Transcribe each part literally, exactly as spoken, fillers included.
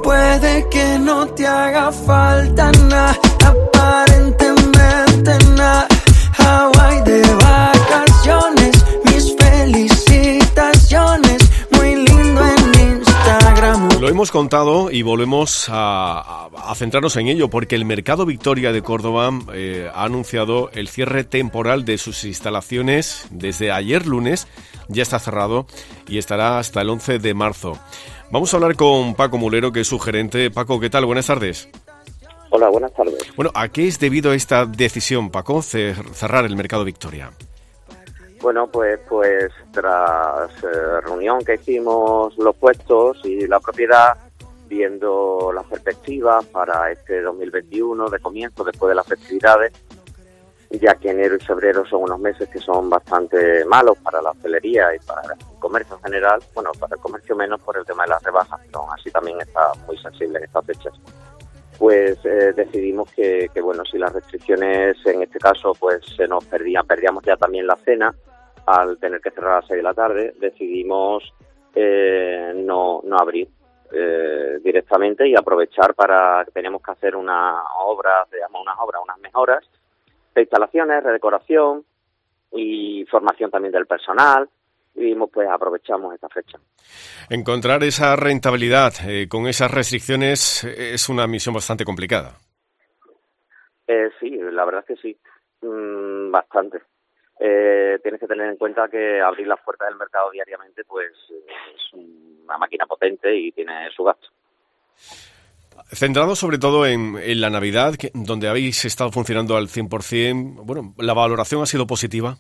Puede que no te haga falta nada, aparentemente nada. Hawái de vacaciones, mis felicitaciones, muy lindo en Instagram. Lo hemos contado y volvemos a, a, a centrarnos en ello, porque el Mercado Victoria de Córdoba eh, ha anunciado el cierre temporal de sus instalaciones desde ayer lunes. Ya está cerrado y estará hasta el once de marzo. Vamos a hablar con Paco Mulero, que es su gerente. Paco, ¿qué tal? Buenas tardes. Hola, buenas tardes. Bueno, ¿a qué es debido esta decisión, Paco, cerrar el Mercado Victoria? Bueno, pues pues tras eh, reunión que hicimos los puestos y la propiedad, viendo las perspectivas para este dos mil veintiuno de comienzo, después de las festividades, ya que enero y febrero son unos meses que son bastante malos para la hostelería y para el comercio en general, bueno, para el comercio menos por el tema de las rebajas, pero aún así también está muy sensible en estas fechas. Pues eh, decidimos que, que, bueno, si las restricciones en este caso pues se nos perdían, perdíamos ya también la cena al tener que cerrar a las seis de la tarde, decidimos eh, no, no abrir eh, directamente y aprovechar para, teníamos que hacer una obra, digamos unas obras, unas mejoras de instalaciones, redecoración y formación también del personal, y pues aprovechamos esta fecha. Encontrar esa rentabilidad eh, con esas restricciones es una misión bastante complicada. Eh, sí, la verdad es que sí, mm, bastante. Eh, tienes que tener en cuenta que abrir las puertas del mercado diariamente pues es una máquina potente y tiene su gasto. Centrado sobre todo en, en la Navidad, que, donde habéis estado funcionando al cien por ciento, bueno, ¿la valoración ha sido positiva?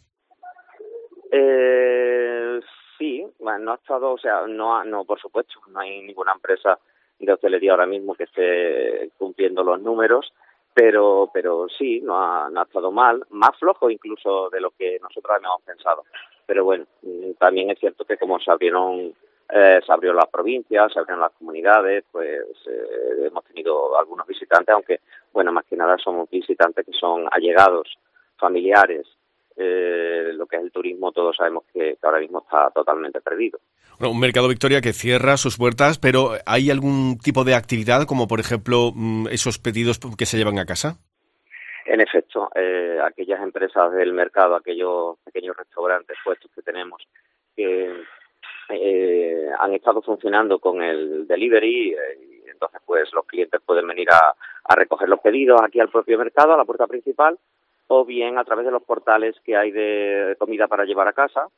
Eh, sí, bueno, no ha estado, o sea, no, no, por supuesto, no hay ninguna empresa de hostelería ahora mismo que esté cumpliendo los números, pero pero sí, no ha, no ha estado mal, más flojo incluso de lo que nosotros habíamos pensado. Pero bueno, también es cierto que como se abrieron Eh, se abrió las provincias, se abrieron las comunidades, pues eh, hemos tenido algunos visitantes, aunque, bueno, más que nada somos visitantes que son allegados, familiares. Eh, lo que es el turismo, todos sabemos que, que ahora mismo está totalmente perdido. Bueno, un Mercado Victoria que cierra sus puertas, pero ¿hay algún tipo de actividad, como por ejemplo esos pedidos que se llevan a casa? En efecto, eh, aquellas empresas del mercado, aquellos pequeños restaurantes, puestos que tenemos, que Eh, han estado funcionando con el delivery eh, y entonces pues los clientes pueden venir a, a recoger los pedidos aquí al propio mercado, a la puerta principal, o bien a través de los portales que hay de comida para llevar a casa,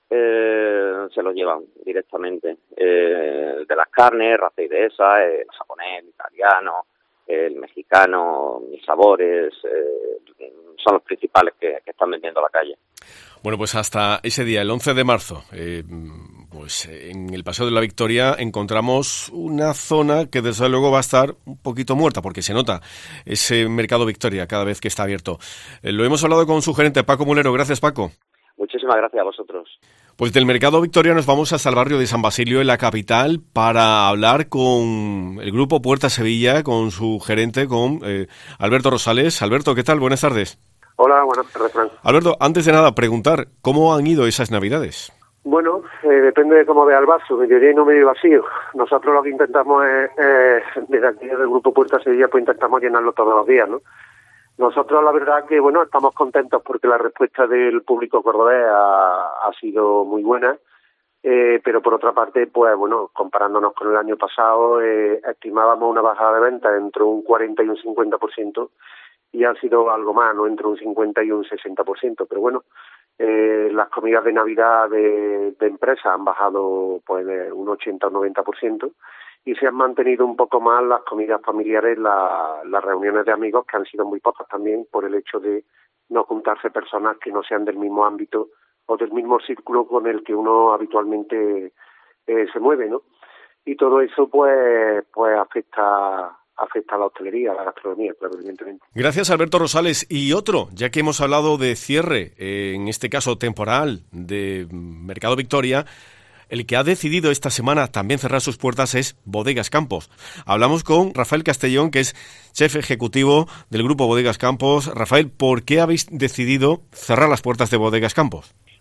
eh, se los llevan directamente. Eh, de las carnes, raza y dehesa, el japonés, el italiano, el mexicano, mis sabores, eh, son los principales que, que están vendiendo a la calle. Bueno, pues hasta ese día, el once de marzo, eh, pues en el Paseo de la Victoria encontramos una zona que desde luego va a estar un poquito muerta, porque se nota ese Mercado Victoria cada vez que está abierto. Eh, lo hemos hablado con su gerente, Paco Mulero. Gracias, Paco. Muchísimas gracias a vosotros. Pues del Mercado Victoria nos vamos hasta el barrio de San Basilio, en la capital, para hablar con el Grupo Puerta Sevilla, con su gerente, con eh, Alberto Rosales. Alberto, ¿qué tal? Buenas tardes. Hola, buenas tardes, Fran. Alberto, antes de nada, preguntar, ¿cómo han ido esas Navidades? Bueno, eh, depende de cómo vea el vaso, medio lleno, medio vacío. Nosotros lo que intentamos es, eh, desde aquí, desde el Grupo Puerta Sevilla, pues intentamos llenarlo todos los días, ¿no? Nosotros, la verdad que, bueno, estamos contentos porque la respuesta del público cordobés ha, ha sido muy buena, eh, pero por otra parte, pues, bueno, comparándonos con el año pasado, eh, estimábamos una bajada de ventas entre un cuarenta y un cincuenta por ciento, y ha sido algo más, ¿no?, entre un cincuenta y un sesenta por ciento, pero bueno, eh, las comidas de Navidad de, de empresa han bajado pues de un ochenta o noventa por ciento y se han mantenido un poco más las comidas familiares, la, las reuniones de amigos, que han sido muy pocas también por el hecho de no juntarse personas que no sean del mismo ámbito o del mismo círculo con el que uno habitualmente eh, se mueve, ¿no? Y todo eso pues pues afecta afecta a la hostelería, a la gastronomía, claro, evidentemente. Gracias, Alberto Rosales. Y otro, ya que hemos hablado de cierre, eh, en este caso temporal, de Mercado Victoria, el que ha decidido esta semana también cerrar sus puertas es Bodegas Campos. Hablamos con Rafael Castellón, que es chef ejecutivo del grupo Bodegas Campos. Rafael, ¿por qué habéis decidido cerrar las puertas de Bodegas Campos?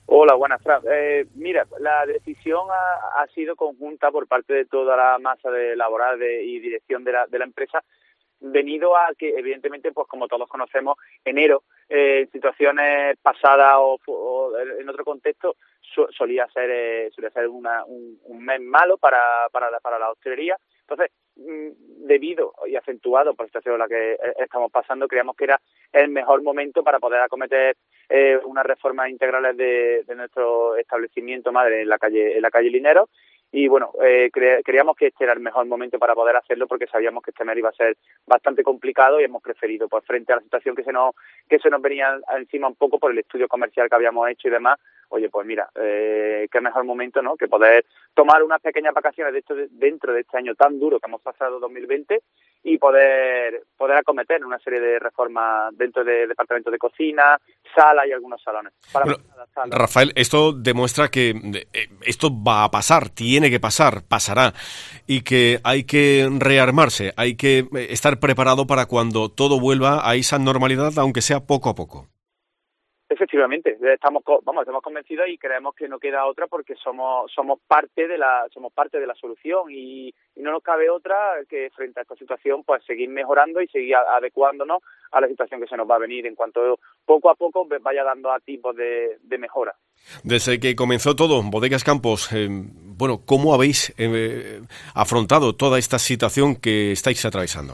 Hola, buenas, Fran. Eh, mira, la decisión ha, ha sido conjunta por parte de toda la masa de laboral de, y dirección de la, de la empresa, venido a que, evidentemente, pues como todos conocemos, enero, eh, en situaciones pasadas o, o en otro contexto, so, solía ser eh, solía ser una, un, un mes malo para, para, la, para la hostelería. Entonces, debido y acentuado por la situación en la que estamos pasando, creíamos que era el mejor momento para poder acometer eh, unas reformas integrales de, de nuestro establecimiento madre en la calle en la calle Linero. Y bueno, eh, cre- creíamos que este era el mejor momento para poder hacerlo, porque sabíamos que este mes iba a ser bastante complicado y hemos preferido, pues frente a la situación que se nos que se nos venía encima un poco por el estudio comercial que habíamos hecho y demás, oye, pues mira, eh, qué mejor momento, ¿no?, que poder tomar unas pequeñas vacaciones de esto, de, dentro de este año tan duro que hemos pasado dos mil veinte y poder poder acometer una serie de reformas dentro del departamento de cocina, sala y algunos salones. Para bueno, Rafael, esto demuestra que eh, esto va a pasar, tiene que pasar, pasará, y que hay que rearmarse, hay que estar preparado para cuando todo vuelva a esa normalidad, aunque sea poco a poco. Efectivamente, estamos vamos estamos convencidos y creemos que no queda otra, porque somos somos parte de la somos parte de la solución y, y no nos cabe otra que frente a esta situación pues seguir mejorando y seguir adecuándonos a la situación que se nos va a venir en cuanto poco a poco vaya dando a tipos de, de mejora. Desde que comenzó todo, Bodegas Campos, eh, bueno, ¿cómo habéis eh, afrontado toda esta situación que estáis atravesando?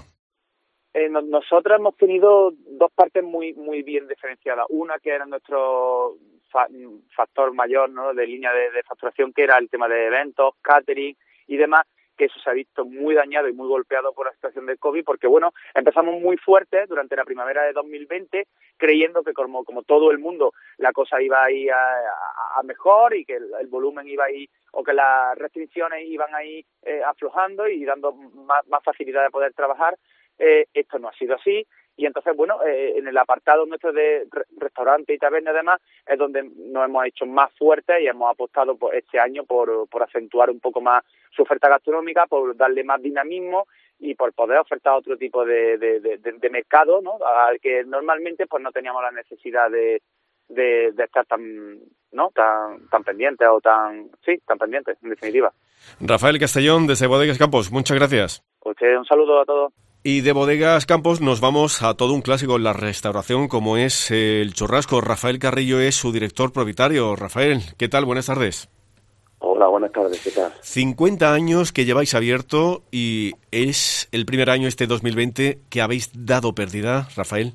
Eh, no, nosotros hemos tenido dos partes muy muy bien diferenciadas. Una que era nuestro fa- factor mayor, ¿no?, de línea de, de facturación, que era el tema de eventos, catering y demás, que eso se ha visto muy dañado y muy golpeado por la situación del COVID, porque bueno, empezamos muy fuertes durante la primavera de dos mil veinte, creyendo que como, como todo el mundo la cosa iba a ir a, a, a mejor y que el, el volumen iba a ir, o que las restricciones iban a ir eh, aflojando y dando más, más facilidad de poder trabajar. Eh, esto no ha sido así, y entonces, bueno, eh, en el apartado nuestro de re- restaurantes y tabernas y demás es donde nos hemos hecho más fuertes y hemos apostado por este año por, por acentuar un poco más su oferta gastronómica, por darle más dinamismo y por poder ofertar otro tipo de, de, de, de, de mercado, ¿no?, al que normalmente pues no teníamos la necesidad de, de, de estar tan no tan tan pendientes o tan sí tan pendientes, en definitiva. Rafael Castellón, desde Bodegas Campos, muchas gracias. Pues un saludo a todos. Y de Bodegas Campos nos vamos a todo un clásico en la restauración, como es el churrasco. Rafael Carrillo es su director propietario. Rafael, ¿qué tal? Buenas tardes. Hola, buenas tardes, ¿qué tal? cincuenta años que lleváis abierto y es el primer año, este dos mil veinte, que habéis dado pérdida, Rafael.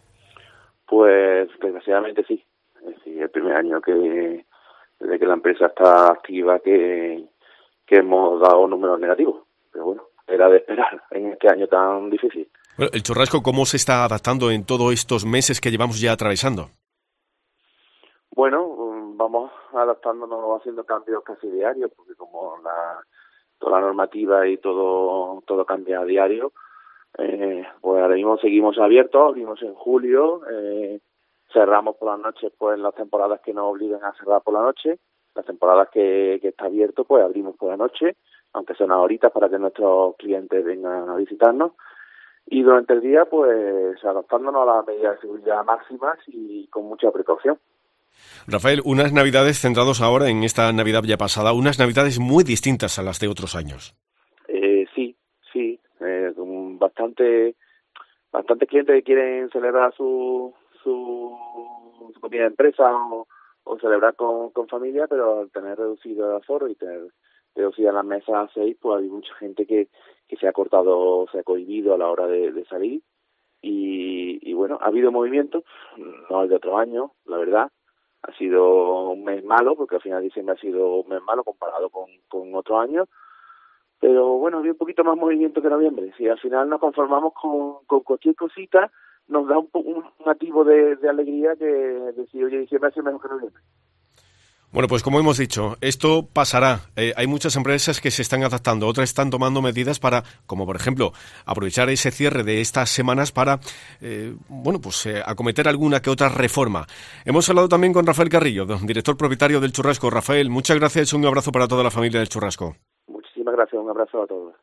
Pues desgraciadamente sí. Es decir, el primer año que desde que la empresa está activa que, que hemos dado números negativos. Pero bueno, era de esperar en este año tan difícil. Bueno, el churrasco, ¿cómo se está adaptando en todos estos meses que llevamos ya atravesando? Bueno, vamos adaptándonos, haciendo cambios casi diarios, porque como la, toda la normativa y todo todo cambia a diario, eh, pues ahora mismo seguimos abiertos, abrimos en julio, eh, cerramos por las noches pues en las temporadas que nos obligan a cerrar por la noche, las temporadas que, que está abierto pues abrimos por la noche, aunque sean horitas para que nuestros clientes vengan a visitarnos, y durante el día pues adaptándonos a las medidas de seguridad máximas y con mucha precaución. Rafael, unas navidades centrados ahora en esta Navidad ya pasada, unas navidades muy distintas a las de otros años. Eh, sí, sí, eh, bastante, bastante clientes que quieren celebrar su su, su comida de empresa o, o celebrar con, con familia, pero al tener reducido el aforo y tener reducida la mesa a seis, pues hay mucha gente que, que se ha cortado, se ha cohibido a la hora de, de salir y, y bueno, ha habido movimiento, no el de otro año, la verdad. Ha sido un mes malo, porque al final de diciembre ha sido un mes malo comparado con, con otros años, pero bueno, había un poquito más movimiento que noviembre. Si al final nos conformamos con, con cualquier cosita, nos da un, un, un activo de, de alegría que decir, oye, diciembre ha sido mejor que noviembre. Bueno, pues como hemos dicho, esto pasará. Eh, hay muchas empresas que se están adaptando, otras están tomando medidas para, como por ejemplo, aprovechar ese cierre de estas semanas para, eh, bueno, pues eh, acometer alguna que otra reforma. Hemos hablado también con Rafael Carrillo, director propietario del Churrasco. Rafael, muchas gracias y un abrazo para toda la familia del Churrasco. Muchísimas gracias, un abrazo a todos.